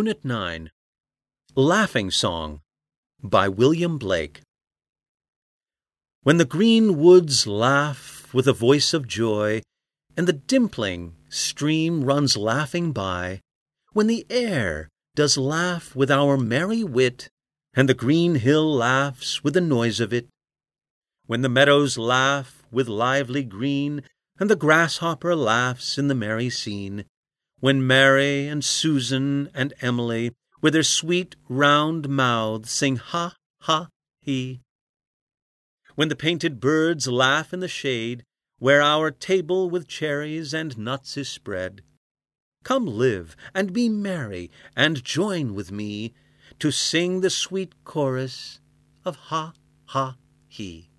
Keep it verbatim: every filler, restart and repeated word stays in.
Unit nine, Laughing Song by William Blake. When the green woods laugh with a voice of joy, and the dimpling stream runs laughing by, when the air does laugh with our merry wit, and the green hill laughs with the noise of it, when the meadows laugh with lively green, and the grasshopper laughs in the merry scene, when Mary and Susan and Emily with their sweet round mouths sing ha, ha, he, when the painted birds laugh in the shade, where our table with cherries and nuts is spread, come live and be merry, and join with me to sing the sweet chorus of ha, ha, he.